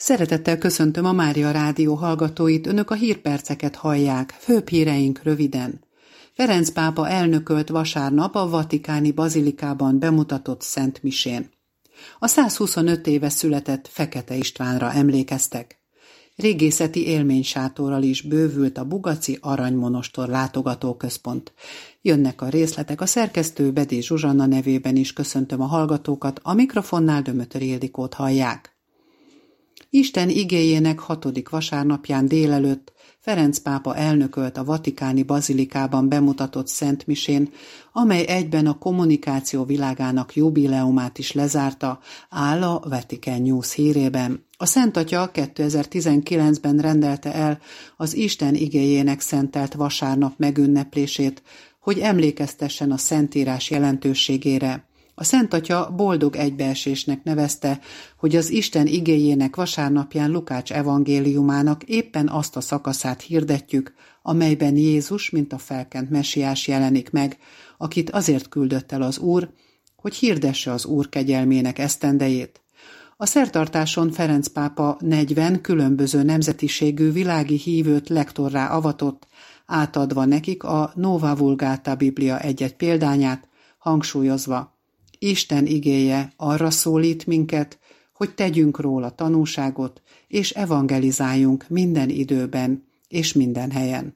Szeretettel köszöntöm a Mária Rádió hallgatóit, önök a hírperceket hallják, főbb híreink röviden. Ferenc pápa elnökölt vasárnap a vatikáni bazilikában bemutatott Szent Misén. A 125 éve született Fekete Istvánra emlékeztek. Régészeti élménysátorral is bővült a Bugaci Aranymonostor látogatóközpont. Jönnek a részletek, a szerkesztő Bedé Zsuzsanna nevében is köszöntöm a hallgatókat, a mikrofonnál Dömötöri Ildikót hallják. Isten igéjének 6. vasárnapján délelőtt Ferenc pápa elnökölt a vatikáni bazilikában bemutatott Szent Misén, amely egyben a kommunikáció világának jubileumát is lezárta, áll a Vatican News hírében. A Szent Atya 2019-ben rendelte el az Isten igéjének szentelt vasárnap megünneplését, hogy emlékeztessen a Szentírás jelentőségére. A Szent Atya boldog egybeesésnek nevezte, hogy az Isten igéjének vasárnapján Lukács evangéliumának éppen azt a szakaszát hirdetjük, amelyben Jézus, mint a felkent mesiás jelenik meg, akit azért küldött el az Úr, hogy hirdesse az Úr kegyelmének esztendejét. A szertartáson Ferenc pápa 40 különböző nemzetiségű világi hívőt lektorrá avatott, átadva nekik a Nova Vulgata Biblia egy-egy példányát, hangsúlyozva: Isten igéje arra szólít minket, hogy tegyünk róla tanúságot, és evangelizáljunk minden időben és minden helyen.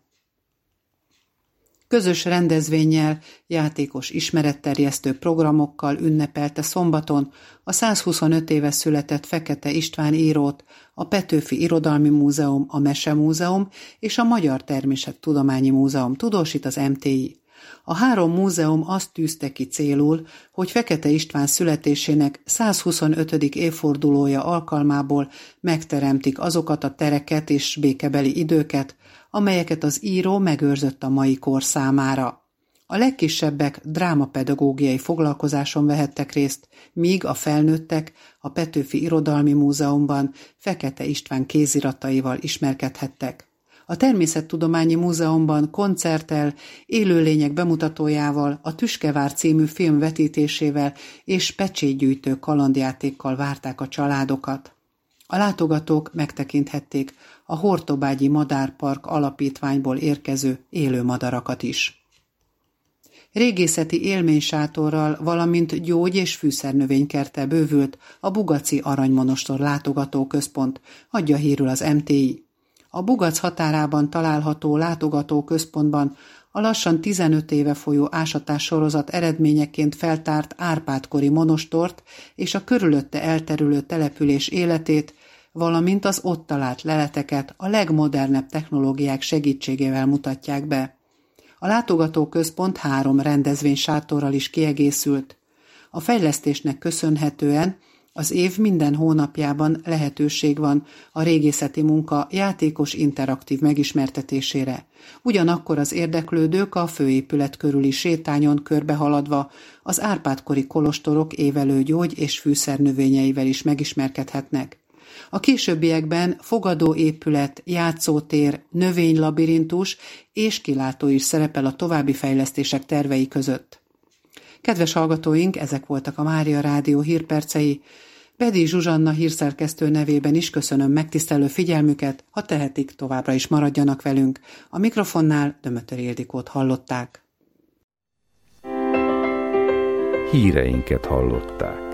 Közös rendezvénnyel, játékos ismeretterjesztő programokkal ünnepelte szombaton a 125 éve született Fekete István írót a Petőfi Irodalmi Múzeum, a Mesemúzeum és a Magyar Természettudományi Múzeum, tudósít az MTI. A 3 múzeum azt tűzte ki célul, hogy Fekete István születésének 125. évfordulója alkalmából megteremtik azokat a tereket és békebeli időket, amelyeket az író megőrzött a mai kor számára. A legkisebbek drámapedagógiai foglalkozáson vehettek részt, míg a felnőttek a Petőfi Irodalmi Múzeumban Fekete István kézirataival ismerkedhettek. A Természettudományi Múzeumban koncerttel, élőlények bemutatójával, a Tüskevár című film vetítésével és pecsétgyűjtő kalandjátékkal várták a családokat. A látogatók megtekinthették a Hortobágyi Madárpark alapítványból érkező élő madarakat is. Régészeti élménysátorral, valamint gyógy- és fűszernövénykerttel bővült a Bugaci Aranymonostor látogatóközpont, adja hírül az MTI. A Bugac határában található látogatóközpontban a lassan 15 éve folyó ásatássorozat eredményeként feltárt Árpád-kori monostort és a körülötte elterülő település életét, valamint az ott talált leleteket a legmodernebb technológiák segítségével mutatják be. A látogatóközpont 3 rendezvénysátorral is kiegészült. A fejlesztésnek köszönhetően az év minden hónapjában lehetőség van a régészeti munka játékos interaktív megismertetésére. Ugyanakkor az érdeklődők a főépület körüli sétányon körbehaladva az Árpád-kori kolostorok évelő gyógy- és fűszernövényeivel is megismerkedhetnek. A későbbiekben fogadóépület, játszótér, növénylabirintus és kilátó is szerepel a további fejlesztések tervei között. Kedves hallgatóink, ezek voltak a Mária Rádió hírpercei. Bedé Zsuzsanna hírszerkesztő nevében is köszönöm megtisztelő figyelmüket, ha tehetik, továbbra is maradjanak velünk. A mikrofonnál Dömötöri Ildikót hallották. Híreinket hallották.